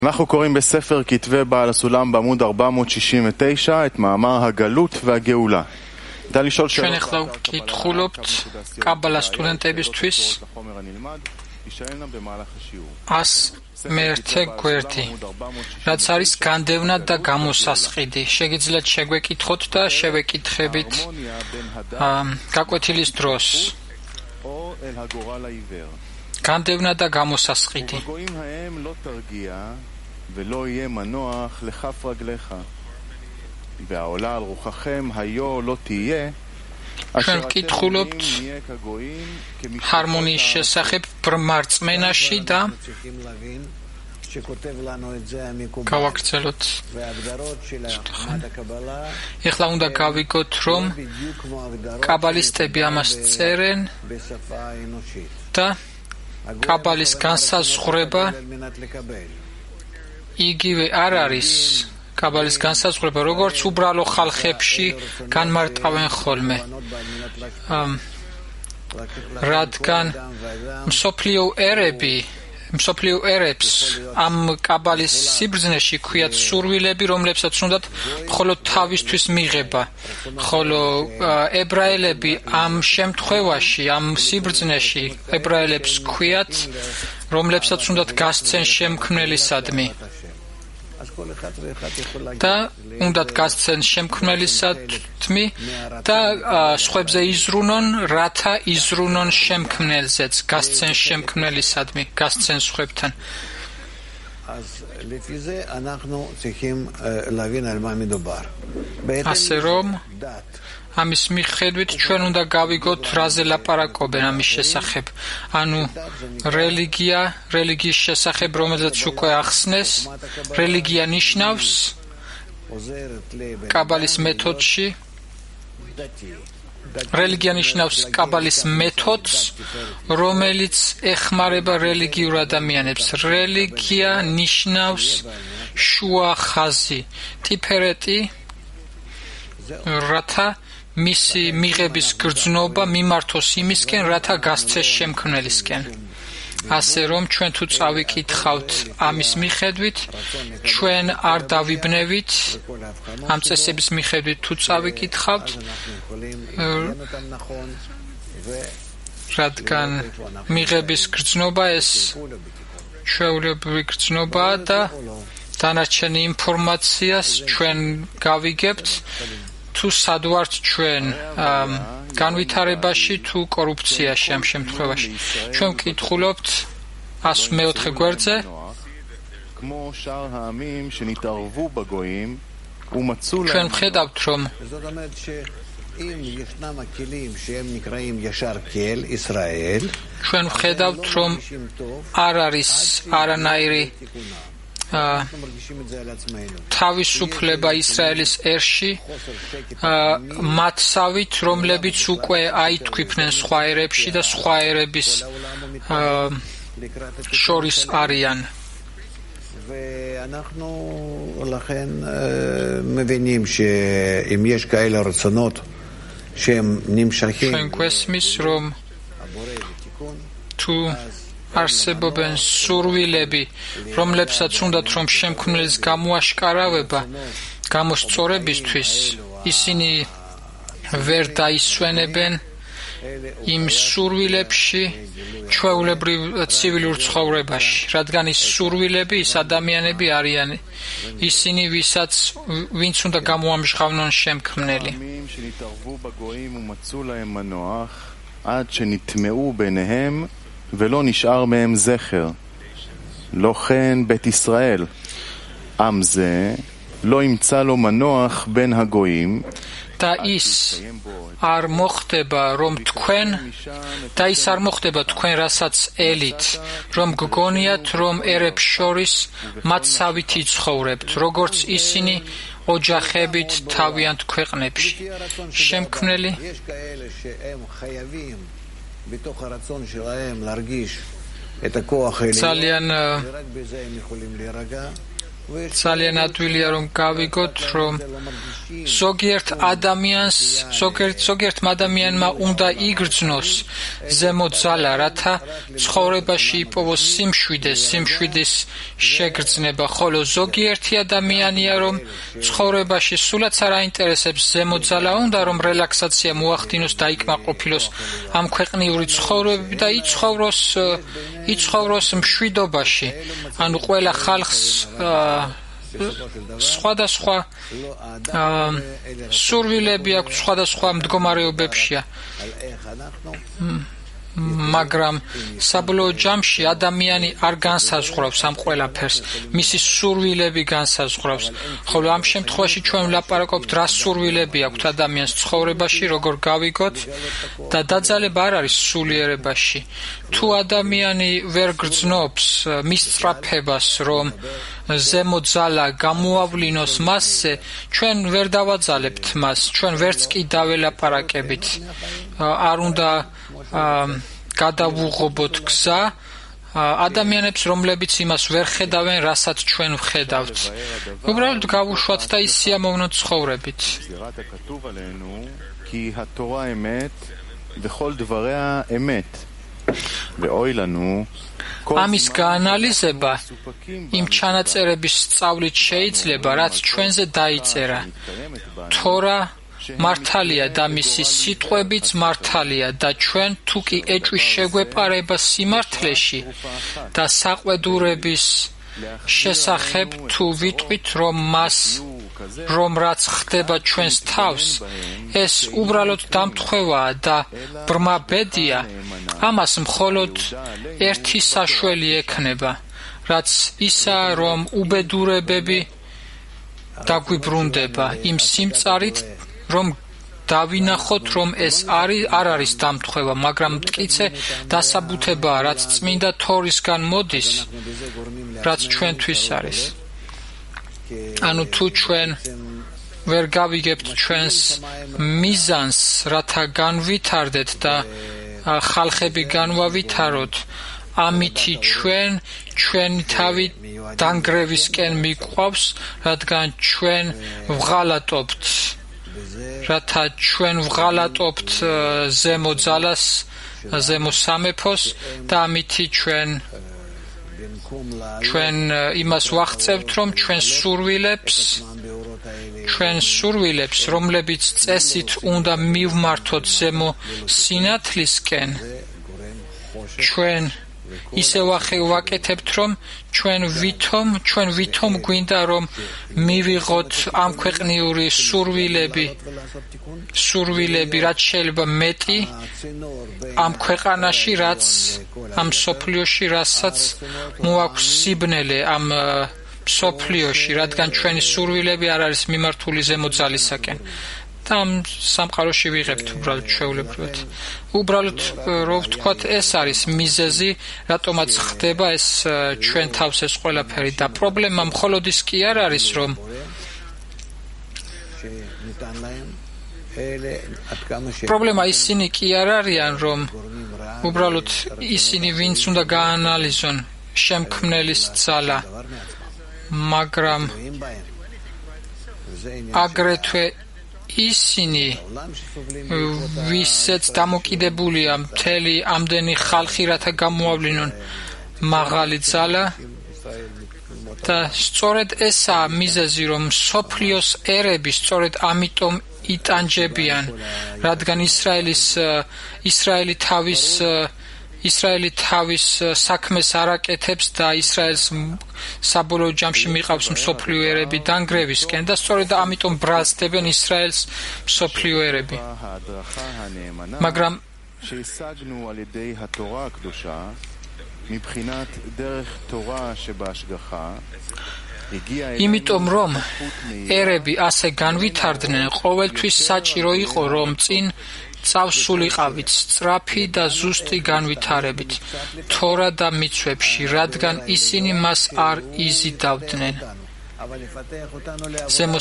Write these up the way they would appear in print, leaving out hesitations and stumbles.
אנחנו קוראים בספר כתבי בעל הסולם בעמוד 469 את מאמר הגלות והגאולה. ניתן לשאול שאלות קבלה סטודנטებისთვის ას მეერთე გვერდი რაც არის განდევნა და გამოსასყიდი შეგიძლიათ შეგვეკითხოთ და შევეკითხებით გაკვეთილის დროს განდევნა და გამოსასყიდი ולא יהיה מנוח לכף רגליך והעולה על רוחכם היו לא תהיה ჩვენ ვკითხულობთ ჰარმონიის შესახებ ბრმარწმენაში და გავაგრძელოთ. ეხლა უნდა გავიგოთ, რომ კაბალისტები ამას წერენ და კაბალის განსაზღვრება იგივე არ არის კაბალის განსაზღვრება, როგორც უბრალო ხალხებში განმარტავენ ხოლმე. რადგან მსოფლიო ერებს ამ კაბალის სიბრძნეში ქვიათ სურვილები, რომლებსაც უნდათ მხოლოდ თავისთვის მიღება. ხოლო ებრაელები ამ შემთხვევაში, ამ სიბრძნეში ებრაელებს ქვიათ, რომლებსაც უნდათ გასცენ შემქმნელისადმი. და უნდათ გასცენ შემქმნელისადმი და სხვებზე იზრუნონ, რათა იზრუნონ შემქმნელზეც, გასცენ შემქმნელისადმი, გასცენ სხვებთან. ასე რომ ამის მიხედვით ჩვენ უნდა გავიგოთ, რაზე ლაპარაკობენ ამის შესახებ. ანუ რელიგიის შესახებ, რომელზეც უკვე ახსნეს, რელიგია ნიშნავს კაბალის მეთოდში რელიგია ნიშნავს კაბალის მეთოდს, რომელიც ეხმარება რელიგიურ ადამიანებს. რელიგია ნიშნავს შუა ხაზი, ტიფერეტი, რათა მისი მიღების გრძნობა მიმართოს იმისკენ, რათა გასცეს შემქმნელისკენ. ასე რომ ჩვენ თუ წავიკითხავთ ამის მიხედვით, ჩვენ არ დავიბნევით ამ წესების მიხედვით თუ წავიკითხავთ, რადგან მიღების გრძნობა ეს ჩვეულებრივი გრძნობაა და დანარჩენი ინფორმაციას ჩვენ გავიგებთ თუ სად ვართ ჩვენ განვითარებაში თუ კორუფციაში ამ შემთხვევაში. ჩვენ ვკითხულობთ 104 გვერდზე ჩვენ ვხედავთ, რომ ჩვენ ვხედავთ, რომ არ არის არანაირი თავისუფლება ისრაელის ერში მათსავით, რომლებიც უკვე აითქვიფნენ სხვა ერებში და სხვა ერების შორის არიან. ואנחנו לכן מבינים שאם יש כאלה רצונות שהם נמשכים ჩვენ გვესმის, რომ თუ არსებობენ სურვილები, რომლებსაც უნდათ რომ შემქმნელის გამოაშკარავება გამოსწორებისთვის, ისინი ვერ დაისვენებენ იმ სურვილებში ჩვეულებრივ ცივილურ ცხოვრებაში, რადგან ის სურვილები, ის ადამიანები არიან ისინი, ვინც უნდა გამოამჟღავნონ შემქმნელი. עד שנטמעו ביניהם ולא נשאר מהם זכר. לא כן בית ישראל. עם זה לא ימצא לו מנוח בין הגויים. და ის არ მოხდება, რომ თქვენ რასაც ელით, რომ გგონიათ, რომ ერებს შორის მათსავით იცხოვრებთ, როგორც ისინი ოჯახებით თავიანთ ქვეყნებში. შემქმნელი ძალიან ძალიან ადვილია რომ გავიგოთ რომ ზოგიერთ ადამიანმა უნდა იგრძნოს ზემო ძალა, რათა ცხოვრებაში იპოვოს სიმშვიდის შეგრძნება, ხოლო ზოგიერთი ადამიანია რომ ცხოვრებაში სულაც არ აინტერესებს ზემო ძალა, უნდა რომ რელაქსაცია მოახდინოს და ikmaყოფილოს ამ ქვეყნიური ცხოვრებები და იცხოვროს მშვიდობაში. ანუ ყველა ხალხს სხვადასხვა სურვილები აქვს, სხვადასხვა მდგომარეობებშია. მაგრამ საბოლოო ჯამში ადამიანი არ განსაზღვრავს ამ ყველაფერს, მისი სურვილები განსაზღვრავს. ხოლო ამ შემთხვევაში ჩვენ ვლაპარაკობთ რა სურვილები აქვს ადამიანს ცხოვრებაში, როგორ გავიგოთ და დაძალება არ არის სულიერებაში. თუ ადამიანი ვერ გრძნობს მის სწრაფებას, რომ ზემო ძალა გამოავლინოს მასზე, ჩვენ ვერ დავაძალებთ მას, ჩვენ ვერც კი დაველაპარაკებით. არ უნდა გადავუღობოთ გზა ადამიანებს, რომლებიც იმას ვერ ხედავენ, რასაც ჩვენ ვხედავთ. უბრალოდ გავუშვათ და ის სიამოვნო ცხოვრებით. ამის გაანალიზება იმ ჩანაწერების სწავლით შეიძლება, რაც ჩვენზე დაიწერა. თორა მართალია და მისი სიტყვებიც მართალია და ჩვენ თუ კი ეჭვის შეგვეპარება სიმართლეში და საყვედურების შესახებ თუ ვიტყვით რომ რაც ხდება ჩვენს თავს, ეს უბრალოდ დამთხევაა და ბრმა ბედია, ამას მხოლოდ ერთი საშველი ექნება, რაც ისაა, რომ უბედურებები დაგვიბრუნდება იმ სიმწარით, რომ დავინახოთ, რომ ეს არ არის დამთხევა, მაგრამ მტკიცე დასაბუთებაა, რაც წმინდა თორისგან მოდის, რაც ჩვენთვის არის. ანუ თუ ჩვენ ვერ გავიგებთ ჩვენს მიზანს, რათა განვითარდეთ და ხალხები განვავითაროთ, ამითი ჩვენი თავი დანგრევისკენ მიყვავს, რადგან ჩვენ ვღალატობთ. რათა ჩვენ ვღალატობთ ზემო ძალას, ზემო სამეფოს და ამითი ჩვენ იმას ვაღწევთ, რომ ჩვენ სურვილებს, რომლებიც წესით უნდა მივმართოთ ზემო სინათლისკენ, ჩვენ ისევ ვაკეთებთ, რომ ჩვენ ვითომ გვინდა რომ მივიღოთ ამ ქვეყნიური სურვილები, რაც შეიძლება მეტი ამ ქვეყანაში, რაც ამ სოფლიოში, რასაც მოაქვს სიბნელე ამ სოფლიოში, რადგან ჩვენი სურვილები არ არის მიმართული ზემო ძალისაკენ. და ამ სამყაროში ვიღებთ უბრალოდ ჩვეულებრივად. უბრალოდ რო ვთქვათ, ეს არის მიზეზი, რატომაც ხდება ეს ჩვენ თავს ეს ყველაფერი და პრობლემა მხოლოდ ის კი არ არის, რომ პრობლემა ისინი კი არ არიან, რომ უბრალოდ ისინი ვინც უნდა გაანალიზონ შემქმნელის ძალა, მაგრამ აგრეთვე ისინი ვისაც დამოკიდებულია მთელი ამდენი ხალხი, რათა გამოავლინონ მაღალი ძალა და სწორედ ესაა მიზეზი, რომ სოფლიოს ერები სწორედ ამიტომ იტანჯებიან, რადგან ისრაელი თავის საქმეს არ აკეთებს და ისრაელს საბოლოო ჯამში მიყავს მსოფლიო ერები დანგრევისკენ და სწორედ ამიტომ ბრაზდებენ ისრაელს მსოფლიო ერები. მაგრამ იმიტომ რომ ერები ასე განვითარდნენ, ყოველთვის საჭირო იყო რომ წინ წავსულიყავით სწრაფი და ზუსტი განვითარებით თორა და მიცვებში, რადგან ისინი მას არ იზიდავდნენ. ზემო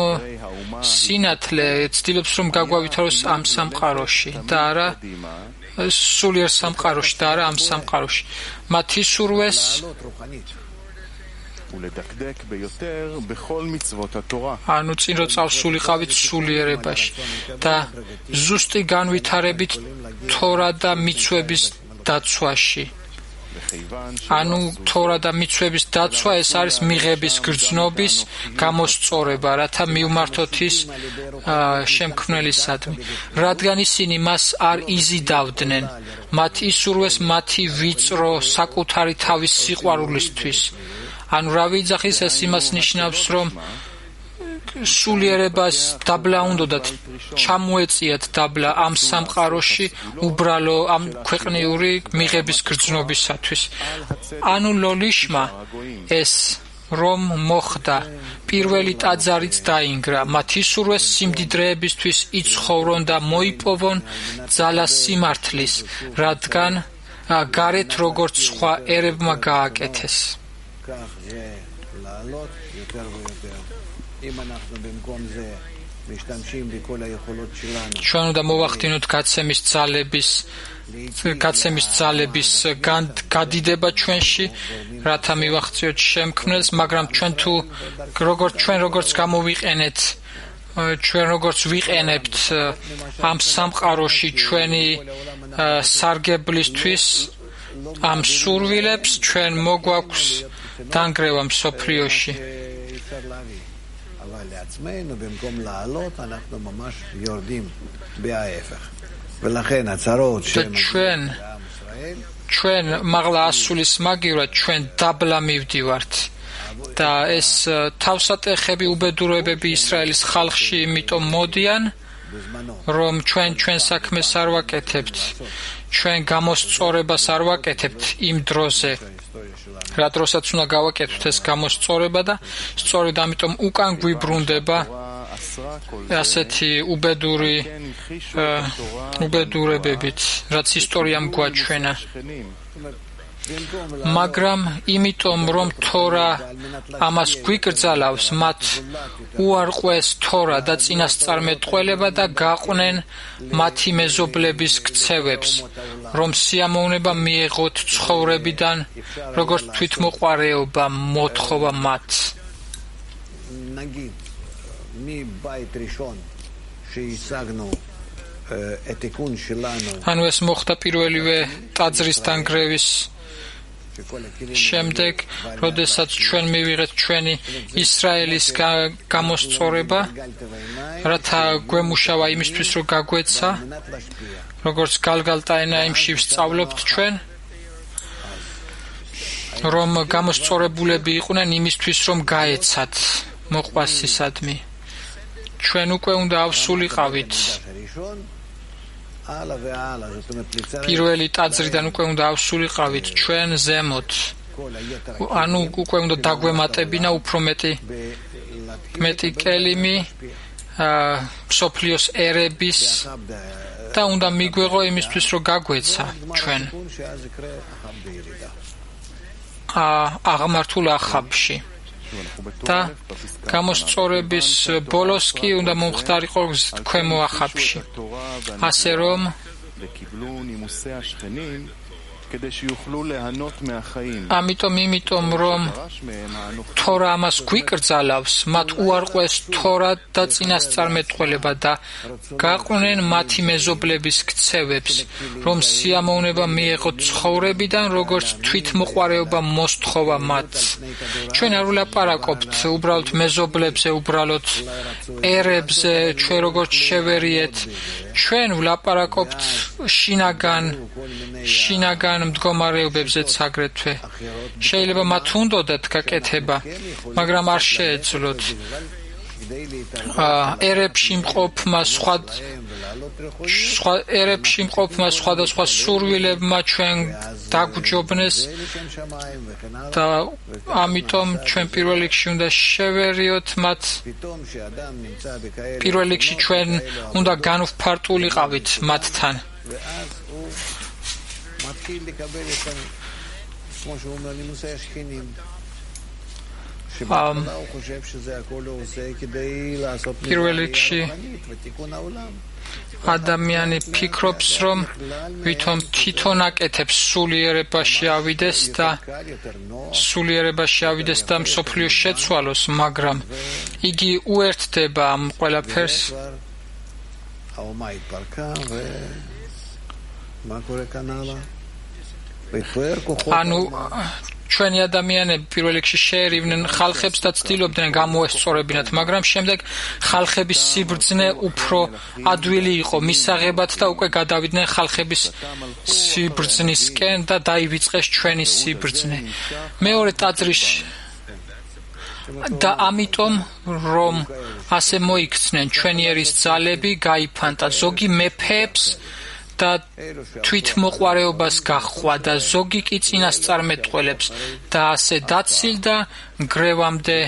სინათლე ცდილობს რომ გაგვავითაროს ამ სამყაროში და არა სულიერ სამყაროში და არა ამ სამყაროში. მათ ისურვეს ולדקדק ביותר בכל מצוות התורה. ანუ წინ რო წავსულიყავით სულიერებაში და ზუსტი განვითარებით თორა და მიცვების დაცვაში. ანუ თორა და მიცვების დაცვა ეს არის მიღების გრძნობის გამოსწორება, რათა მივმართოთ ის შემქმნელისადმი. რადგან ისინი მას არ იზიდავდნენ, მათ ისურვეს მათი ვიწრო საკუთარი თავის სიყვარულისთვის. ანუ რა ვიძახის ეს იმას ნიშნავს, რომ სულიერებას დაბლა უნდათ ჩამოეწიათ დაბლა ამ სამყაროში უბრალო ამ ქვეყნიური მიღების გრძნობისათვის. ანუ ლოლიშმა ეს რომ მოხდა პირველი ტაძარიც დაინგრა, მათ ისურვეს სიმდიდრეებისთვის იცხოვრონ და მოიპოვონ ძალა სიმართლის, რადგან გარეთ როგორც სხვა ერებმა გააკეთეს. ჩვენ უნდა მოვახდინოთ გაცემის ძალების გადიდება ჩვენში, რათა მივახციოთ შემქმნელს, მაგრამ ჩვენ როგორც გამოვიყენეთ, ჩვენ როგორც ვიყენებთ ამ სამყაროში ჩვენი სარგებლისთვის ამ სურვილებს, ჩვენ მოგვაქვს დანგრევა მსოფლიოში. לעצמנו במקום לעלות אנחנו ממש יורדים בהפך ולכן הצרות ჩვენ მაღლა ასulis მაგივრად ჩვენ დაბლა მივდივართ და ეს თავსატეხები უბედურებები ისრაელის ხალხში იმიტომ მოდიან რომ ჩვენ საქმეს არ ვაკეთებთ ჩვენ გამოსწორებას არ ვაკეთებთ იმ დროზე რა დროსაც უნდა გავაკეთოთ ეს გამოსწორება და სწორედ ამიტომ უკან გვიბრუნდება ასეთი უბედურებებით რაც ისტორიამ გვაჩვენა მაგრამ იმიტომ რომ თორა ამას გვიკრძალავს მათ უარყვეს თორა და წინასწარმეტყველება და გაყვნენ მათი მეზობლების ქცევებს რომ სიამოვნება მიეღოთ ცხოვრებიდან როგორც თვითმოყვარეობა მოთხოვა მათ ანუ ეს მოხდა პირველივე ტაძრის დანგრევის შემდეგ, როდესაც ჩვენ მივიღეთ ჩვენი ისრაელის გამოსწორება, რათა გვემუშავა იმისთვის, რომ გაგვეცა, როგორც გალგალტა ენაიმში ვსწავლობთ ჩვენ, რომ გამოსწორებულები იყვნენ იმისთვის, რომ გაეცათ მოყვასისადმი. ჩვენ უკვე უნდა ავსულიყავით პირველი ტაძრიდან უკვე უნდა ავსულიყავით ჩვენ ზემოთ. ანუ უკვე უნდა დაგვემატებინა უფრო მეტი კელიმი სოფლიოს ერების და უნდა მიგვეღო იმისთვის რომ გაგვეცა ჩვენ აღმართულ ახაბში. და გამოსწორების ბოლოს კი უნდა მომხდარიყო ქვემო ახაბში. ასე რომ ამიტომ რომ თორა ამას გვიკრძალავს, მათ უარყვეს თორა და წინასწარმეტყველება და გაყვნენ მათი მეზობლების ქცევებს, რომ სიამოვნება მიეღოთ ცხოვრებიდან, როგორც თვითმოყვარეობა მოსთხოვა მათ. ჩვენ არ ვლაპარაკობთ უბრალოდ მეზობლებზე, უბრალოდ ერებზე, ჩვენ როგორც შევერიეთ, ჩვენ ვლაპარაკობთ შინაგან მდგომარეობებზეც აგრეთვე. შეიძლება მათ უნდოდათ გაკეთება, მაგრამ არ შეეძლოთ. ერებში მყოფმა სხვადასხვა სურვილებმა ჩვენ დაგვჯობნეს და ამიტომ ჩვენ პირველ რიგში უნდა შევერიოთ მათ. პირველ რიგში ჩვენ უნდა განვფარტულიყავით მათთან. პირველ რიგში ადამიანი ფიქრობს, რომ ვითომ თვითონ აკეთებს სულიერებაში ავიდეს და მსოფლიოს შეცვალოს, მაგრამ იგი უერთდება ამ ყველაფერს. ანუ ჩვენი ადამიანები პირველ რიგში შეერივნენ ხალხებს და ცდილობდნენ გამოესწორებინათ, მაგრამ შემდეგ ხალხების სიბრძნე უფრო ადვილი იყო მისაღებად და უკვე გადავიდნენ ხალხების სიბრძნისკენ და დაივიწყეს ჩვენი სიბრძნე. მეორე ტაძრში და ამიტომ რომ ასე მოიქცნენ ჩვენიერის ძალები გაიფანტა ზოგი მეფეებს და თვითმოყვარეობას გაჰყვა და ზოგი კი წინასწარმეტყველებს და ასე დაცილდა გრევამდე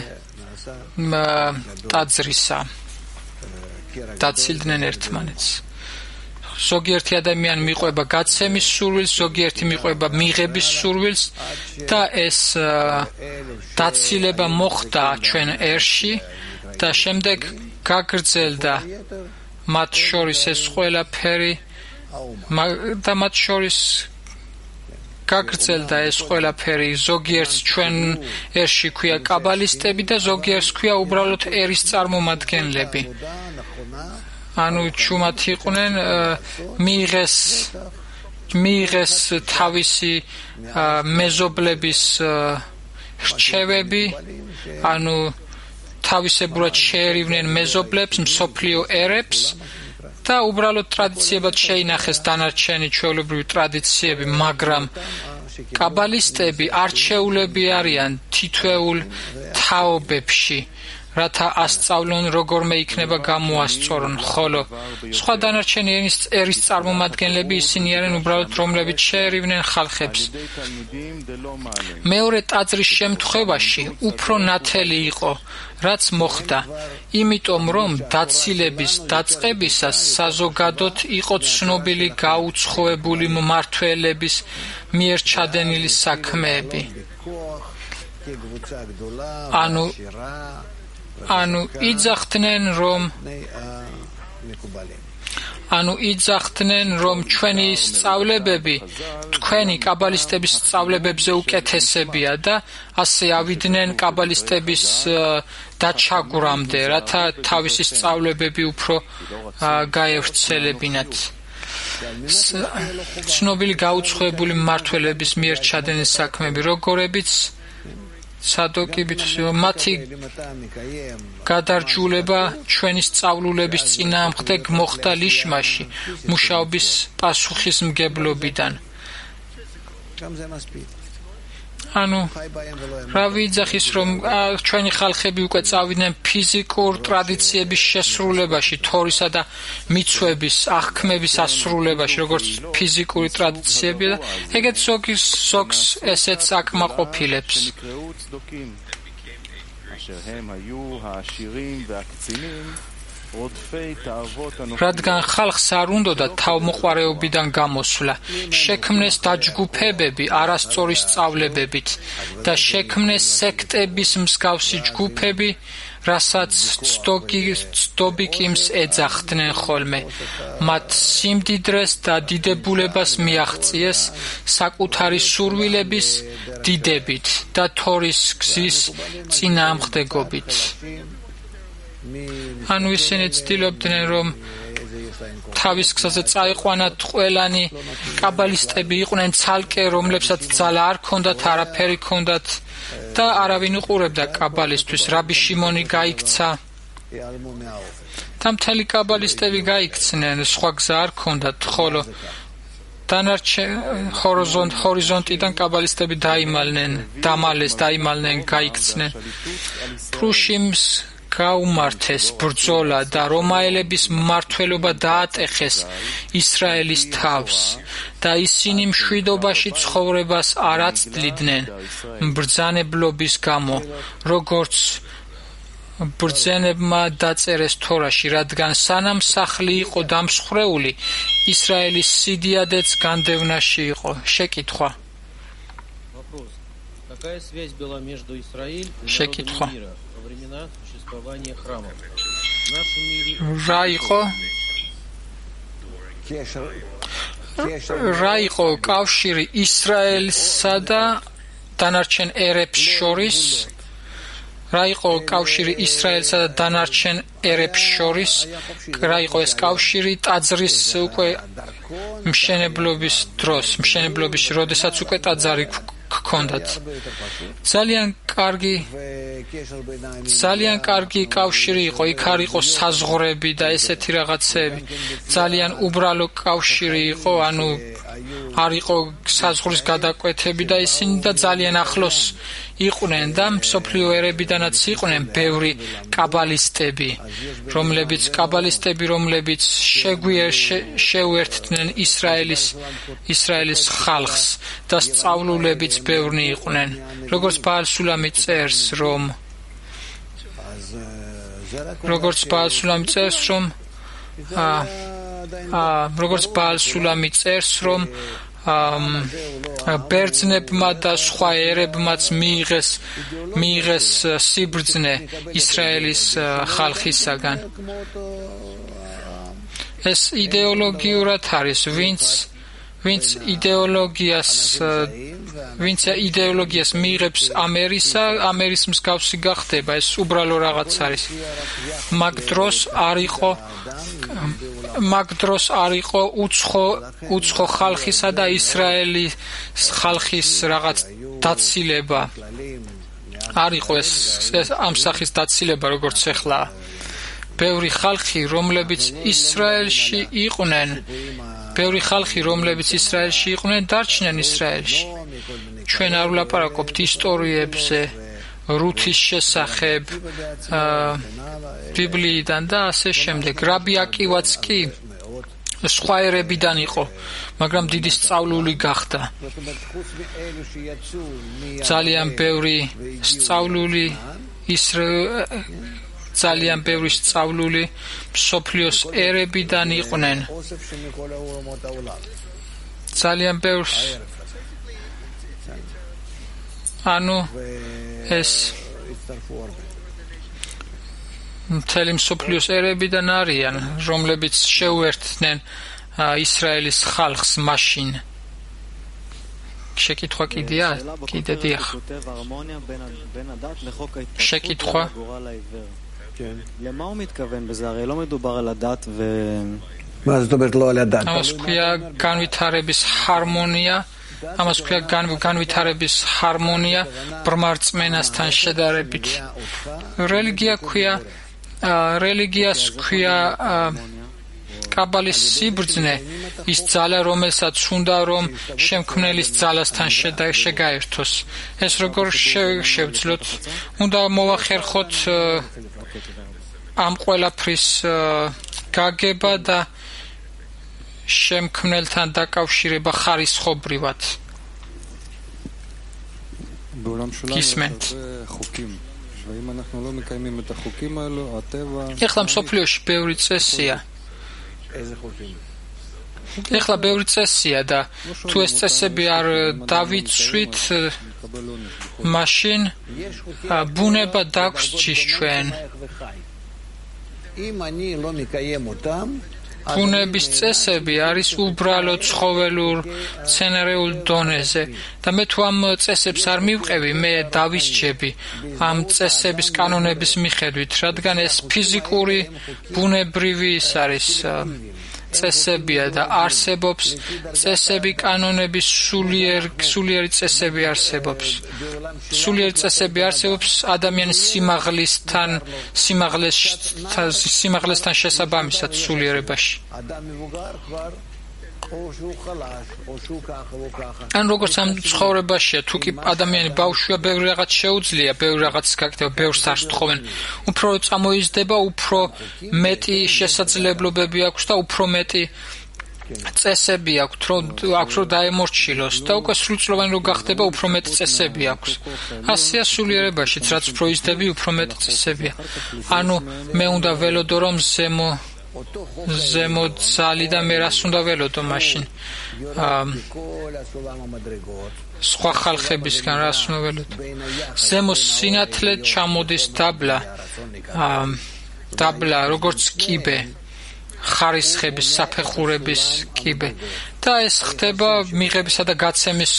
ტაძრისა დაცილდნენ ერთმანეთს. ზოგიერთი ადამიანი მიყვება გაცემის სურვილს, ზოგიერთი მიყვება მიღების სურვილს და ეს დაცილება მოხდა ჩვენ ერში და შემდეგ გაგრძელდა მათ შორის ეს ყველაფერი და მათ შორის გაგრძელდა ეს ყველაფერი ზოგიერთს ჩვენ ერში ქვია კაბალისტები და ზოგიერთს ქვია უბრალოდ ერის წარმომადგენლები. ანუ ჩუმად იყვნენ მიიღეს თავისი მეზობლების რჩევები, ანუ თავისებურად შეერივნენ მეზობლებს, მსოფლიო ერებს და უბრალოდ ტრადიციებად შეინახეს დანარჩენი ჩვეულებრივი ტრადიციები, მაგრამ კაბალისტები არჩეულები არიან თითოეულ თაობებში, რათა ასწავლონ როგორმე იქნება გამოასწორონ, ხოლო სხვა დანარჩენი ერის წარმომადგენლები ისინი არიან უბრალოდ რომლებიც შეერივნენ ხალხებს. მეორე ტაძრის შემთხვევაში უფრო ნათელი იყო, რაც მოხდა, იმიტომ რომ დაცილების დაწყებისას საზოგადოდ იყო ცნობილი გაუცხოებული მმართველების მიერ ჩადენილი საქმეები. ანუ იძახდნენ რომ ჩვენი სწავლებები თქვენი კაბალისტების სწავლებებზე უკეთესებია და ასე ავიდნენ კაბალისტების დაჩაგვრამდე, რათა თავისი სწავლებები უფრო გაევრცელებინათ. ცნობილი გაუცხოებული მმართველების მიერ ჩადენილი საქმეები, როგორებიც სადოკებით მათი გადარჯულება ჩვენი სწავლულების წინააღმდეგ მოხდა ლიშმაში მუშაობის პასუხისმგებლობიდან. ანუ რა ვიძახის რომ ჩვენი ხალხები უკვე წავიდნენ ფიზიკურ ტრადიციების შესრულებაში, თორისა და მიცვების, აღქმების ასრულებაში, როგორც ფიზიკური ტრადიციები და ეგეთ ზოგს ესეც აკმაყოფილებს. რადგან ხალხს არ უნდოდა თავმოყვარეობიდან გამოსვლა, შექმნეს დაჯგუფებები არასწორი სწავლებებით და შექმნეს სექტების მსგავსი ჯგუფები, რასაც ცდობიკიმს ეძახდნენ ხოლმე. მათ სიმდიდრეს და დიდებულებას მიაღწიეს საკუთარი სურვილების დიდებით და თორის გზის წინააღმდეგობით. ანუ ისინი ცდილობდნენ რომ თავის გზაზე წაიყვანათ ყველანი კაბალისტები იყვნენ ცალკე, რომლებსაც ძალა არ ქონდათ, არაფერი ქონდათ და არავინ უყურებდა კაბალისტვის. რაბი შიმონი გაიქცა და მთელი კაბალისტები გაიქცნენ, სხვა გზა არ ქონდათ, ხოლო ჰორიზონტიდან კაბალისტები დაიმალნენ, გაიქცნენ. პრუშიმს გაუმართეს ბრძოლა და რომაელების მმართველობა დაატეხეს ისრაელის თავს და ისინი მშვიდობაში ცხოვრებას არ აცდლიდნენ ბრძანებლობის გამო, როგორც ბრძენებმა დაწერეს თორაში, რადგან სანამ სახლი იყო დამსხრეული, ისრაელის სიდიადეც განდევნაში იყო. შეკითხვა. Какая связь была между Израилем и Шекитхо. народами мира во времена существования храмов? В нашем мире რა იყო კავშირი ისრაელსა და დანარჩენ ერებს შორის? რა იყო კავშირი ისრაელსა და დანარჩენ ერებს შორის? რა იყო ეს კავშირი ტაძრის უკვე მშენებლობის დროს, როდესაც უკვე ტაძარი გქონდათ. ძალიან კარგი კავშირი იყო, იქ არ იყო საზღვრები და ესეთი რაღაცები. ძალიან უბრალო კავშირი იყო, ანუ არ იყო საზღვრის გადაკვეთები და ისინი და ძალიან ახლოს იყვნენ და მსოფლიო ერებიდანაც იყვნენ ბევრი კაბალისტები, რომლებიც შეუერთდნენ ისრაელის ხალხს და სწავლულებიც ბევრნი იყვნენ. როგორც ბაალ სულამი წერს, რომ ბერძნებმა და სხვა ერებმაც მიიღეს სიბრძნე ისრაელის ხალხისაგან. ეს იდეოლოგიურად არის, ვინც იდეოლოგიას მიიღებს ამერის მსგავსი გახდება, ეს უბრალო რაღაც არის. მაგ დროს არ იყო უცხო ხალხისა და ისრაელის ხალხის რაღაც დაცილება. არ იყო ეს ამ სახის დაცილება, როგორც ეხლა. ბევრი ხალხი, რომლებიც ისრაელში იყვნენ, დარჩნენ ისრაელში. ჩვენ არ ვლაპარაკობთ ისტორიებზე, რუთის შესახებ, ბიბლიიდან და ასე შემდეგ. რაბი აკივაც კი სხვა ერებიდან იყო, მაგრამ დიდი სწავლული გახდა. ძალიან ბევრი სწავლული მსოფლიოს ერებიდან იყვნენ. ძალიან ბევრს ეს მთელი მსოფლიოს ერებიდან არიან, რომლებიც შეუერთდნენ ისრაელის ხალხს მაშინ. შეკითხვა კიდეა? კიდე დიახ. შეკითხვა? למה הוא מתכוון בזה? הרי לא מדובר על הדת מה זאת אומרת לא על הדת? ამას ქვია განვითარების ჰარმონია. ამას ქვია განვითარების ჰარმონია ბრმარწმენასთან შედარებით. რელიგიას ქვია კაბალის სიბრძნე, ის ძალა, რომელსაც უნდა რომ შემქმნელის ძალასთან შეგაერთოს. ეს როგორ შევძლოთ? უნდა მოვახერხოთ ამ ყველაფრის გაგება და შემქმნელთან დაკავშირება ხარისხობრივად. გისმენთ? ეხლა მსოფლიოში ბევრი წესია და თუ ეს წესები არ დავიცვით, მაშინ ბუნება დაგვს ჯის ჩვენ. ბუნების წესები არის უბრალო ცხოველურ მცენარეულ დონეზე და მე თუ ამ წესებს არ მივყევი, მე დავისჯები ამ წესების კანონების მიხედვით, რადგან ეს ფიზიკური ბუნებრივი ის არის წესებია და არსებობს წესები, კანონების სულიერი წესები არსებობს. სულიერი წესები არსებობს ადამიანის სიმაღლესთან შესაბამისად სულიერებაში. ან როგორც ამ ცხოვრებაშია, თუ კი ადამიანი ბავშვია, ბევრი რაღაც შეუძლია, ბევრი რაღაცის გაკეთება, ბევრს არ სთხოვენ. უფრო წამოიზრდება, უფრო მეტი შესაძლებლობები აქვს და უფრო მეტი წესები აქვს, რომ დაემორჩილოს და უკვე სრულწლოვანი რო გახდება, უფრო მეტი წესები აქვს. ასეა სულიერებაშიც, რაც უფრო იზრდები, უფრო მეტი წესებია. ანუ მე უნდა ველოდო რომ ზემო ძალი და მე რას უნდა ველოდო მაშინ. სხვა ხალხებისგან რას უნდა ველოდო. ზემოს სინათლე ჩამოდის დაბლა როგორც კიბე, ხარისხების, საფეხურების კიბე და ეს ხდება მიღებისა და გაცემის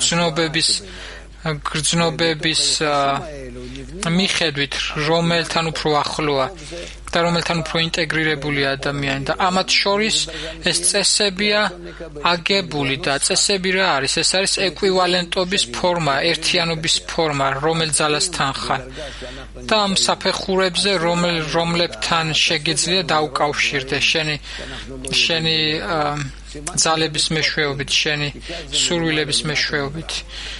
გრძნობების მიხედვით, რომელთან უფრო ახლოა და რომელთან უფრო ინტეგრირებულია ადამიანი და ამათ შორის ეს წესებია აგებული და წესები რა არის? ეს არის ეკვივალენტობის ფორმა, ერთიანობის ფორმა, რომელ ძალასთან ხარ და ამ საფეხურებზე რომლებთან შეგიძლია დაუკავშირდე შენი ძალების მეშვეობით, შენი სურვილების მეშვეობით.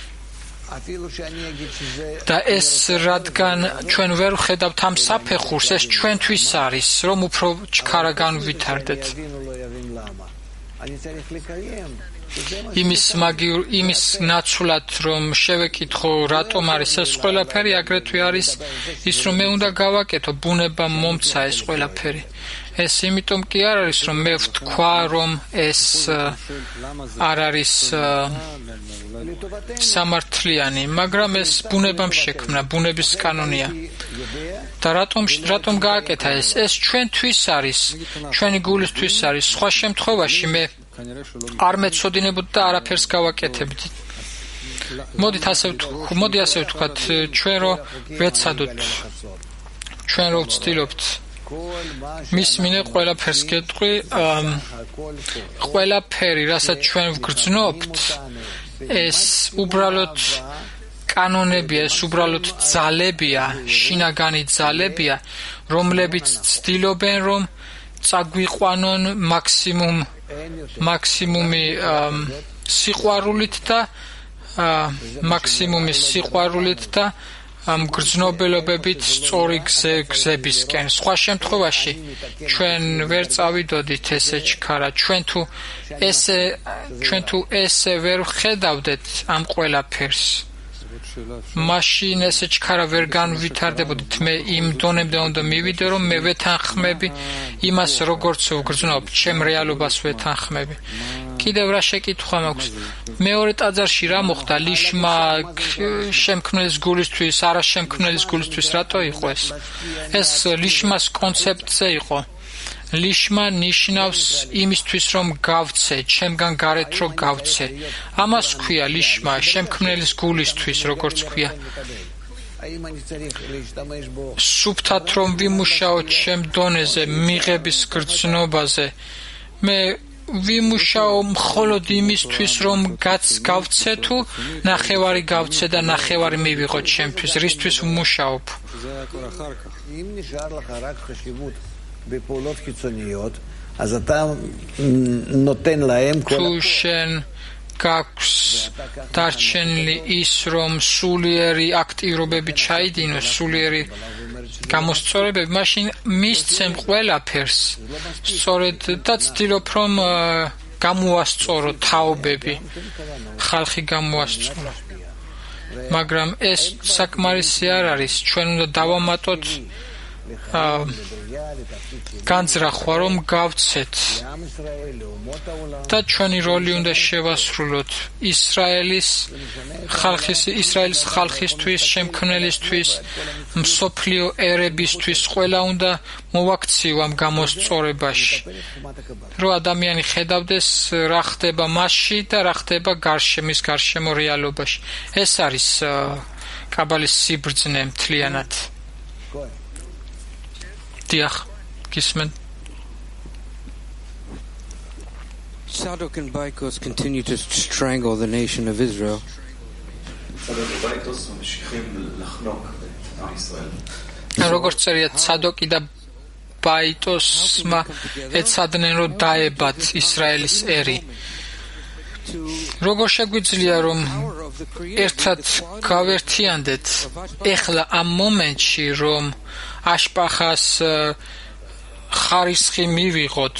და ეს რადგან ჩვენ ვერ ვხედავთ ამ საფეხურს, ეს ჩვენთვის არის, რომ უფრო ჩქარა განვითარდეთ. იმის ნაცვლად, რომ შევეკითხო, რატომ არის ეს ყველაფერი, აგრეთვე არის ის, რომ მე უნდა გავაკეთო, ბუნება მომცა ეს ყველაფერი. ეს იმიტომ კი არ არის, რომ მე ვთქვა, რომ ეს არ არის სამართლიანი, მაგრამ ეს ბუნებამ შექმნა, ბუნების კანონია. და რატომ გააკეთა ეს? ეს ჩვენთვის არის, ჩვენი გულისთვის არის. სხვა შემთხვევაში მე არ მეცოდინებოდი და არაფერს გავაკეთებდი. მოდი ასე ვთქვათ, ჩვენ რო ვეცადოთ, ჩვენ რო ვცდილობთ მის მინე ყველაფერს გეტყვი, ყველაფერი, რასაც ჩვენ ვგრძნობთ, ეს უბრალოდ კანონებია, ეს უბრალოდ ძალებია, შინაგანი ძალებია, რომლებიც ცდილობენ, რომ წაგვიყვანონ მაქსიმუმი სიყვარულით და მგრძნობელობებით სწორი გზებისკენ. სხვა შემთხვევაში ჩვენ ვერ წავიდოდით ესე ჩქარა. ჩვენ თუ ესე ვერ ვხედავდეთ ამ ყველაფერს, მაშინ ესე ჩქარა ვერ განვითარდებოდით. მე იმ დონემდე უნდა მივიდე, რომ მე ვეთანხმები იმას, როგორც ვგრძნობ, ჩემ რეალობას ვეთანხმები. კიდევ რა შეკითხვა მაქვს? მეორე ტაძარში რა მოხდა? ლიშმა შემქმნელის გულისთვის, არა შემქმნელის გულისთვის რატო იყო ეს? ეს ლიშმას კონცეფტზე იყო. ლიშმა ნიშნავს იმისთვის, რომ გავცე, ჩემგან გარეთ რომ გავცე. ამას ქვია ლიშმა, შემქმნელის გულისთვის, როგორც ქვია. სუფთად რომ ვიმუშაოთ ჩემ დონეზე, მიღების გრძნობაზე, მე ვიმუშაო მხოლოდ იმისთვის, რომ გავცე თუ ნახევარი გავცე და ნახევარი მივიღო ჩემთვის, რისთვის ვმუშაობ. בפעולות חיצוניות, אז אתה נותן להם თუ შენ გაქვს დარჩენილი ის, რომ სულიერი აქტივობები ჩაიდინოს, სულიერი გამოსწორებები, მაშინ მისცემ ყველაფერს, სწორედ და ცდილობ, რომ გამოასწორო თაობები, ხალხი გამოასწორო. მაგრამ ეს საკმარისი არ არის, ჩვენ უნდა დავამატოთ განძრახვა, რომ გავცეთ და ჩვენი როლი უნდა შევასრულოთ ისრაელის ხალხისთვის, შემქმნელისთვის, მსოფლიო ერებისთვის, ყველა უნდა მოვაქციო ამ გამოსწორებაში, რომ ადამიანი ხედავდეს რა ხდება მასში და რა ხდება მის გარშემო რეალობაში. ეს არის კაბალის სიბრძნე მთლიანად. Diach, Gisman. Sadok and Baikos continue to strangle the nation of Israel. როგორც წერია, ცადოკი და ბაიტოსმა ეცადნენ, რომ დაებათ ისრაელის ერი. როგორ შეგვიძლია, რომ ერთად გავერთიანდეთ ეხლა ამ მომენტში, რომ აშპახას ხარისხი მივიღოთ,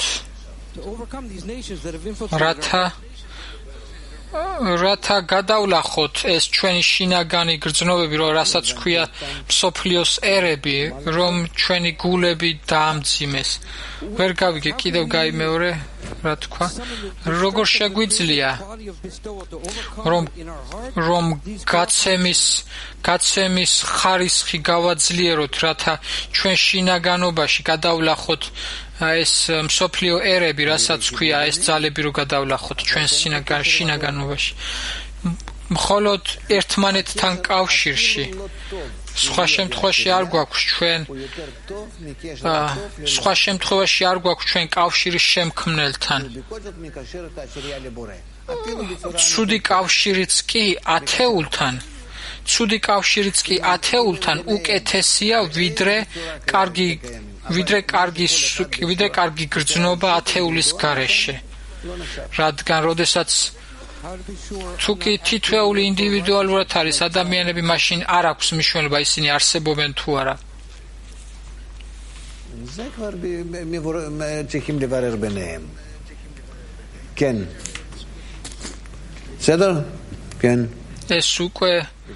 რათა გადავლახოთ ეს ჩვენი შინაგანი გრძნობები, რომ რასაც ქვია მსოფლიოს ერები, რომ ჩვენი გულები დაამძიმეს. ვერ გავიგე, კიდევ გაიმეორე. რა თქვა, როგორ შეგვიძლია რომ გაცემის ხარისხი გავაძლიეროთ, რათა ჩვენ შინაგანობაში გადავლახოთ ეს მსოფლიო ერები, რასაც ქვია ეს ძალები რო გადავლახოთ ჩვენ შინაგანობაში. მხოლოდ ერთმანეთთან კავშირში. სხვა შემთხვევაში არ გვაქვს ჩვენ კავშირი შემქმნელთან. ცუდი კავშირიც კი ათეულთან უკეთესია ვიდრე კარგი გრძნობა ათეულის გარეშე. რადგან როდესაც თუ კი თითოეული ინდივიდუალურად არის ადამიანები, მაშინ არ აქვს მნიშვნელობა ისინი არსებობენ თუ არა. זה כבר צריכים לברר ביניהם. כן. בסדר? כן. ეს უკვე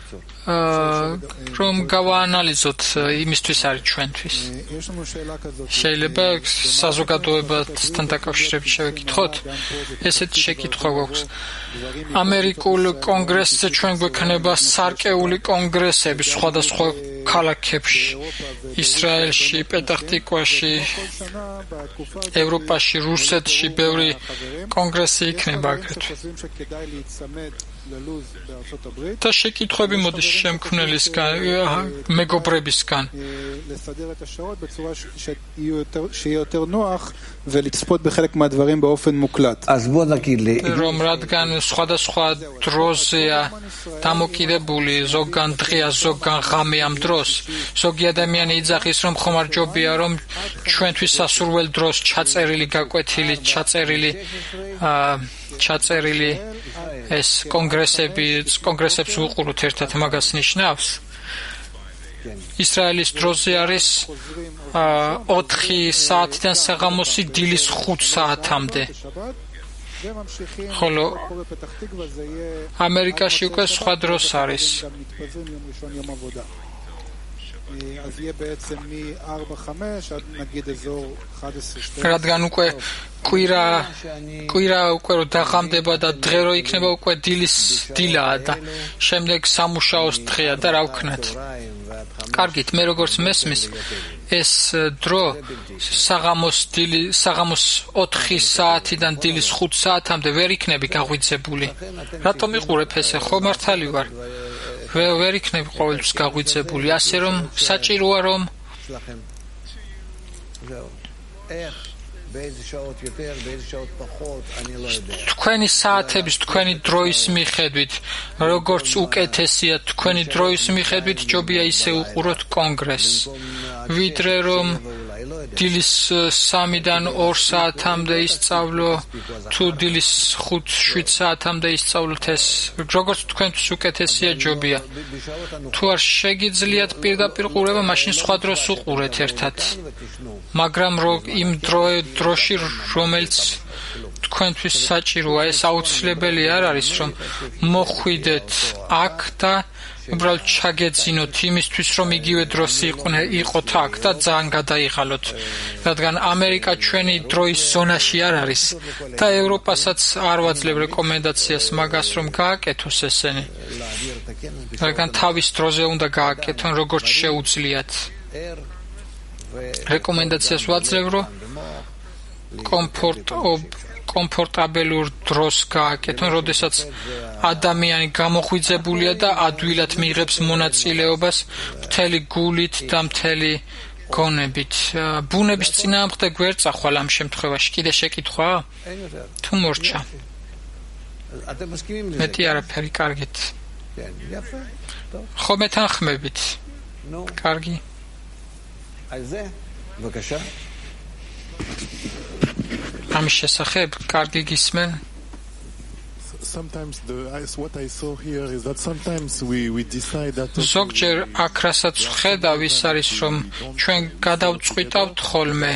რომ გავაანალიზოთ იმისთვის არის ჩვენთვის. შეიძლება საზოგადოებასთან დაკავშირებით შევეკითხოთ. ესეთი შეკითხვა გვაქვს. ამერიკულ კონგრესზე ჩვენ გვექნება სარკეული კონგრესები სხვადასხვა ქალაქებში, ისრაელში, პეტახტიკვაში, ევროპაში, რუსეთში ბევრი კონგრესი იქნება აგრეთვე. და შეკითხვები მოდის შემქმნელისგან, მეგობრებისგან. לסדר את השעות בצורה שיהיה יותר נוח ולצפות בחלק מהדברים באופן מוקלט. אז בוא נגיד לי. რომ რადგან სხვადასხვა დროზეა დამოკიდებული, ზოგან დღეა, ზოგან ღამე ამ დროს, ზოგი ადამიანი იძახის, რომ ხომარჯობია, რომ ჩვენთვის სასურველ დროს ჩაწერილი, გაკვეთილი, ჩაწერილი ეს კონგრესებს ვუყუროთ ერთად, მაგას ნიშნავს. ისრაელის დროზე არის 4 საათიდან საღამოსი დილის 5 საათამდე. ხოლო ამერიკაში უკვე სხვა დროს არის. אז יהיה בעצם מ-4-5 עד נגיד אזור 11-12. რადგან უკვე კვირა უკვე რო დაღამდება და დღე რო იქნება უკვე დილაა და შემდეგ სამუშაოს დღეა და რა ვქნათ. კარგით, მე როგორც მესმის ეს დრო საღამოს 4 საათიდან დილის 5 საათამდე ვერ იქნები გაღვიძებული. რატომ იყურებ ესე? ხო მართალი ვარ. ვერ იქნები ყოველთვის გაღვიძებული, ასე რომ საჭიროა რომ თქვენი საათების, თქვენი დროის მიხედვით, როგორც უკეთესია თქვენი დროის მიხედვით, ჯობია ისე უყუროთ კონგრესს, ვიდრე რომ დილის 3-დან 2 საათამდე ისწავლო, თუ დილის 5-7 საათამდე ისწავლოთ ეს, როგორც თქვენთვის უკეთესია ჯობია. თუ არ შეგიძლიათ პირდაპირ ყურება, მაშინ სხვა დროს უყურეთ ერთად. მაგრამ იმ დროში, რომელიც თქვენთვის საჭიროა, ეს აუცილებელი არ არის, რომ მოხვიდეთ აქ და უბრალოდ ჩაგეძინოთ იმისთვის, რომ იგივე დროს იყოთ აქ და ძალიან გადაიღალოთ. რადგან ამერიკა ჩვენი დროის ზონაში არ არის და ევროპასაც არ ვაძლევ რეკომენდაციას მაგას, რომ გააკეთოს ესენი. რადგან თავის დროზე უნდა გააკეთონ, როგორც შეუძლიათ. რეკომენდაციას ვაძლევ, რომ კომფორტაბელურ დროს გააკეთონ, როდესაც ადამიანი გამოხვიძებულია და ადვილად მიიღებს მონაწილეობას მთელი გულით და მთელი გონებით. ბუნების წინააღმდეგ ვერ წახვალ ამ შემთხვევაში. კიდე შეკითხვა? თუ მორჩა? მეტი არაფერი, კარგით. ხო მეთანხმებით. კარგი. ამის შესახებ კარგი გისმენ? ზოგჯერ აქ რასაც ვხედავ ის არის, რომ ჩვენ გადავწყვიტავთ ხოლმე.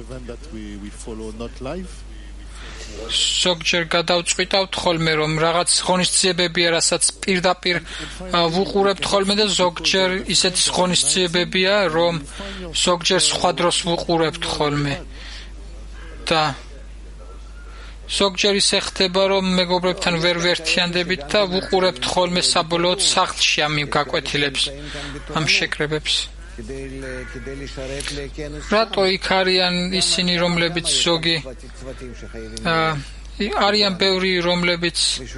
ზოგჯერ გადავწყვიტავთ ხოლმე, რომ რაღაც ღონისძიებებია, რასაც პირდაპირ ვუყურებთ ხოლმე და ზოგჯერ ისეთი ღონისძიებებია, რომ ზოგჯერ სხვა დროს ვუყურებთ ხოლმე. და ზოგჯერ ისე ხდება, რომ მეგობრებთან ვერ ვერთიანდებით და ვუყურებთ ხოლმე საბოლოოდ სახლში ამ გაკვეთილებს, ამ შეკრებებს. რატო იქ არიან ისინი, რომლებიც ზოგი არიან ბევრი, რომლებიც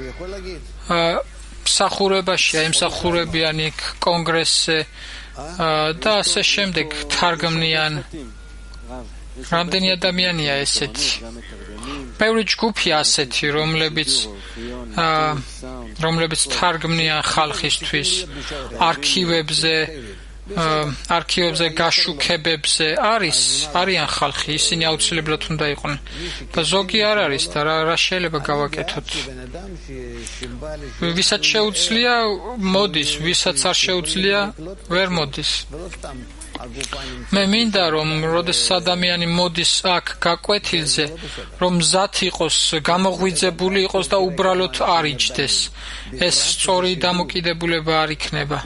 მსახურებაშია, ემსახურებიან იქ კონგრესზე და ასე შემდეგ თარგმნიან. რამდენი ადამიანია ესეთი? ბევრი ჯგუფია ასეთი, რომლებიც თარგმნიან ხალხისთვის, არქივებზე, გაშუქებებზე არიან ხალხი, ისინი აუცილებლად უნდა იყვნენ. და ზოგი არ არის და რა შეიძლება გავაკეთოთ? ვისაც შეუძლია მოდის, ვისაც არ შეუძლია ვერ მოდის. მე მინდა რომ როდესაც ადამიანი მოდის აქ გაკვეთილზე, რომ მზად იყოს, გამოღვიძებული იყოს და უბრალოდ არ იჯდეს. ეს სწორი დამოკიდებულება არ იქნება.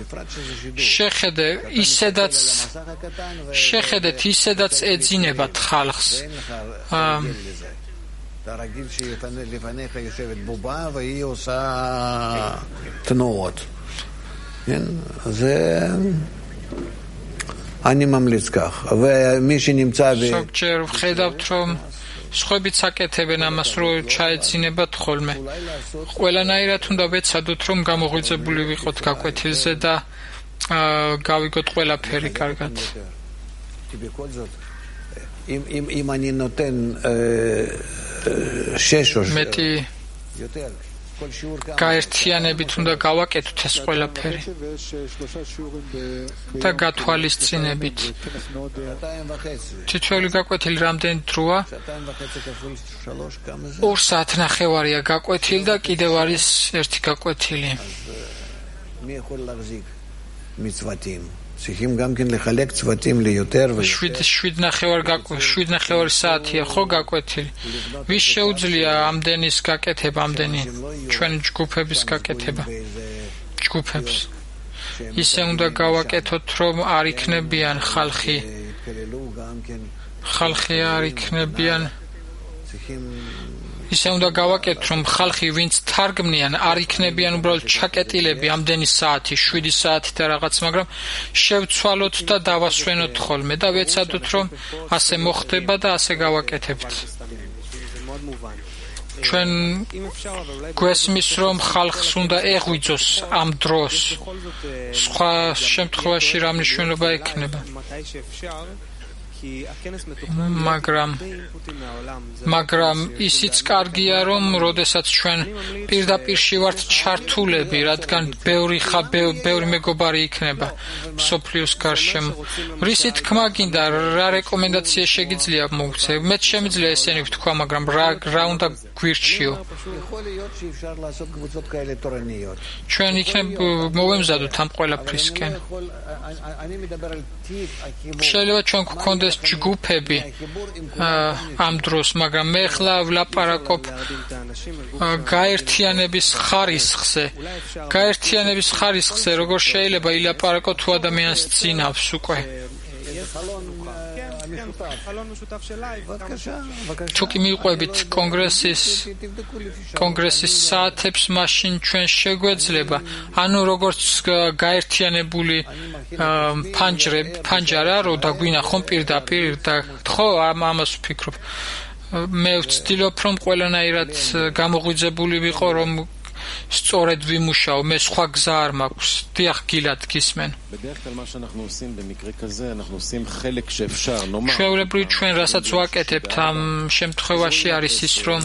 შეხედეთ ისედაც ეძინებათ ხალხს. אני ממליץ כך, ומי שנמצא ზოგჯერ ვხედავთ, რომ სხვებიც აკეთებენ ამას, რომ ჩაეძინებათ ხოლმე. ყველანაირად უნდა ვეცადოთ, რომ გამოღვიძებული ვიყოთ გაკვეთილზე და გავიგოთ ყველაფერი კარგად. אם אני נותן 6 או 7 გაერთიანებით უნდა გავაკეთოთ ეს ყველაფერი და გათვალისწინებით. თითოეული გაკვეთილი რამდენი დროა? 2 საათნახევარია გაკვეთილი და კიდევ არის ერთი გაკვეთილი. צריכים גם כן לחלק צוותים ליותר 7 საათია ხო გაკვეთილი. ვის შეუძლია ამდენის გაკეთება, ამდენი ჩვენ ჯგუფების გაკეთება? ჯგუფებს ისე უნდა გავაკეთოთ, რომ არ იქნებიან ხალხი არ იქნებიან. ისე უნდა გავაკეთოთ, რომ ხალხი ვინც თარგმნიან არ იქნებიან უბრალოდ ჩაკეტილები ამდენი საათი, 7 საათი და რაღაც, მაგრამ შევცვალოთ და დავასვენოთ ხოლმე და ვეცადოთ, რომ ასე მოხდება და ასე გავაკეთებთ. ჩვენ გვესმის, რომ ხალხს უნდა ეღვიძოს ამ დროს. სხვა შემთხვევაში რა მნიშვნელობა ექნება? მაგრამ ისიც კარგია, რომ როდესაც ჩვენ პირდაპირში ვართ ჩართულები, რადგან ბევრი მეგობარი იქნება მსოფლიოს გარშემო. რისი თქმა გინდა, რა რეკომენდაცია შეგიძლია მოგცე? მეც შემიძლია ესენი ვთქვა, მაგრამ რა უნდა გვირჩიო? ჩვენ იქნებ მოვემზადოთ ამ ყველაფრისკენ. შეიძლება ჩვენ გვქონდეს ჯგუფები ამ დროს, მაგრამ მე ხლა ვლაპარაკობ გაერთიანების ხარისხზე, როგორ შეიძლება ილაპარაკო თუ ადამიანს წინავს უკვე. თუ კი მიყვებით კონგრესის საათებს, მაშინ ჩვენ შეგვეძლება, ანუ როგორც გაერთიანებული ფანჯარა, რომ დაგვინახონ პირდაპირ და ხო ამას ვფიქრობ. მე ვცდილობ, რომ ყველანაირად გამოღვიძებული ვიყო, რომ სწორედ ვიმუშაო, მე სხვა გზა არ მაქვს. დიახ, გილად გისმენ. ჩვეულებრივ ჩვენ რასაც ვაკეთებთ ამ შემთხვევაში არის ის, რომ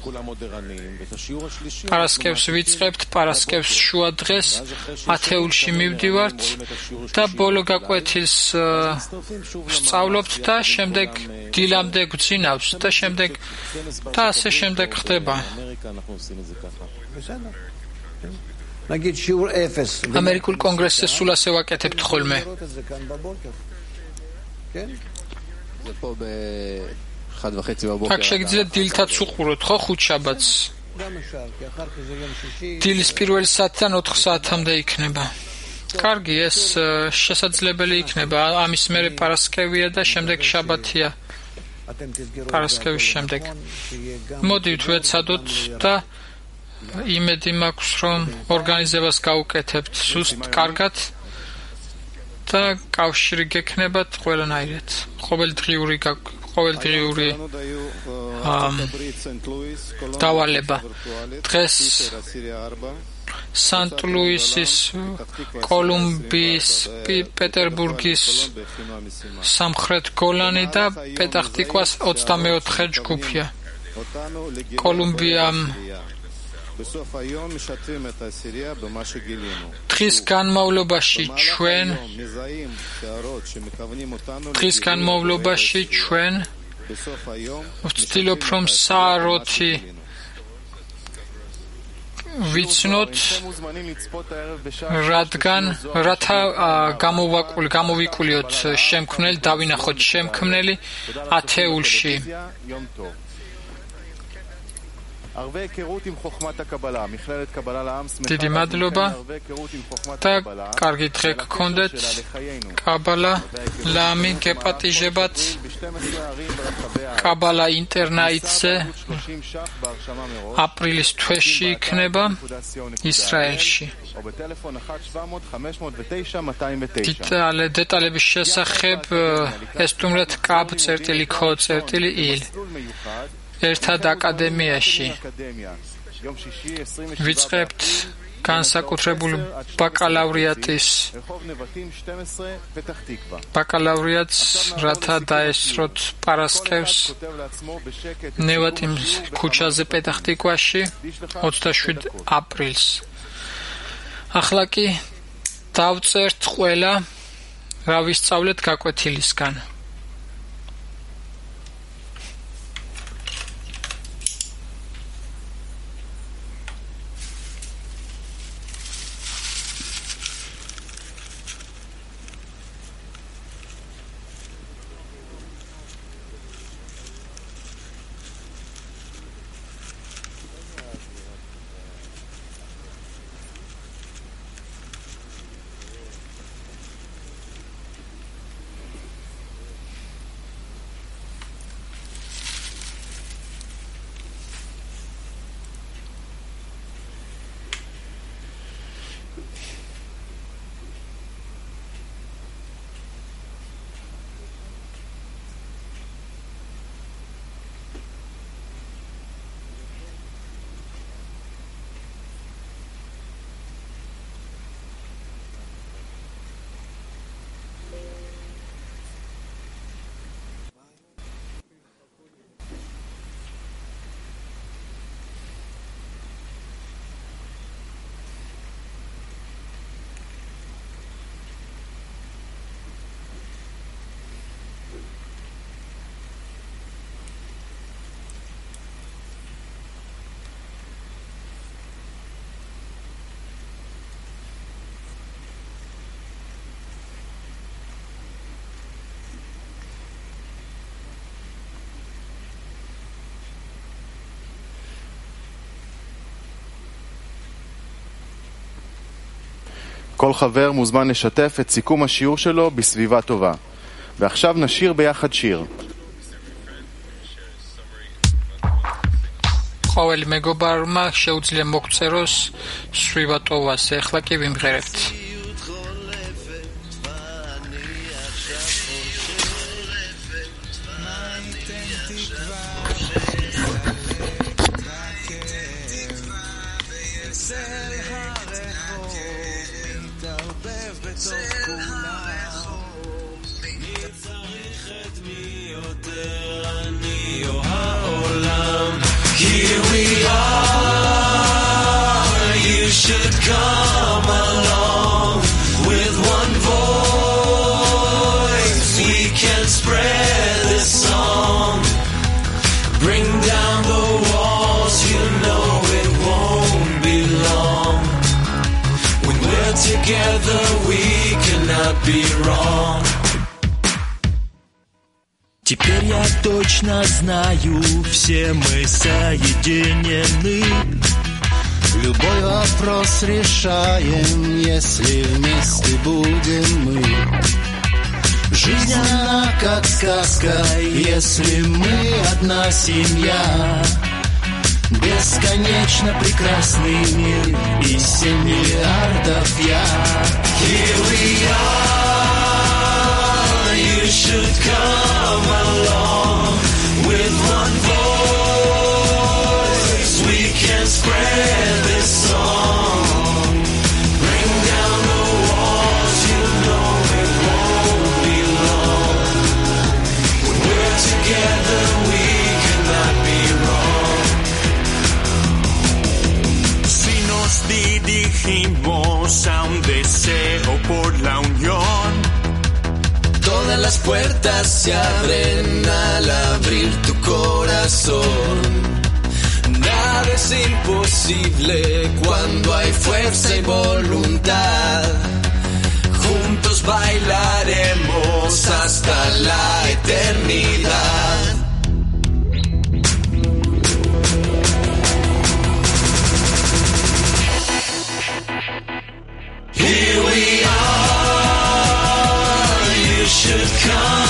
პარასკევს ვიწყებთ, პარასკევს შუა დღეს ათეულში მივდივართ და ბოლო გაკვეთილს ვსწავლობთ და შემდეგ დილამდე გვძინავს და შემდეგ და ასე შემდეგ ხდება. ამერიკულ კონგრესზე სულ ასე ვაკეთებთ ხოლმე. აქ შეგიძლიათ დილთაც უყუროთ, ხო, ხუთშაბათს. დილის პირველი საათიდან 4 საათამდე იქნება. კარგი, ეს შესაძლებელი იქნება. ამის მერე პარასკევია და შემდეგ შაბათია. პარასკევის შემდეგ. მოდით ვეცადოთ და იმედი მაქვს, რომ ორგანიზებას გავუკეთებთ სუსტ კარგად და კავშირი გექნებათ ყველანაირად. ყოველდღიური დავალება. დღეს სანტ-ლუისის, კოლუმბიის, პეტერბურგის, სამხრეთ გოლანი და პეტახ-ტიკვას 24 ჯგუფია. კოლუმბიამ დღის განმავლობაში ჩვენ ვცდილობ რომ სააროთი ვიცნოთ, რათა გამოვიკულიოთ შემქმნელი, დავინახოთ შემქმნელი ათეულში. დიდი მადლობა და კარგი დღე გქონდეთ. კაბალა ლამი გეპატიჟებათ. კაბალა ინტერნეტზე აპრილის თვეში იქნება ისრაელში. დეტალების შესახებ ესტუმრეთ kab.co.il ერთად აკადემიაში. ვიწყებთ განსაკუთრებული ბაკალავრიატს, რათა დაესწროთ პარასკევს ნევატიმ ქუჩაზე პეტახ-ტიკვაში 27 აპრილს. ახლა კი დავწერთ ყველა, რა ვისწავლეთ გაკვეთილისგან. כל חבר מוזמן לשתף את סיכום השיעור שלו בסביבה טובה. ועכשיו נשיר ביחד שיר. ყოველი მეგობარმა შეუძლია მოგწეროს სვივა ტოვაზე. ახლა კი ვიმღერებთ. Here we are, you should come along. With one voice we can spread this song. Bring down the walls, you know it won't be long. When we're together we cannot be wrong. Теперь я точно знаю, все мы соединены. Любой вопрос решаем, если вместе будем мы. Жизнь она как сказка, если мы одна семья. Бесконечно прекрасный мир и 7 миллиардов я. Here we are, you should come along. With one voice we can spread this song. Bring down the walls, you know it won't be long. When we're together we cannot be wrong. Si nos dirigimos a un deseo por la unión, todas las puertas se abren al abrir tu corazón. Nada es imposible cuando hay fuerza y voluntad. Juntos bailaremos hasta la eternidad. Here we are, you should come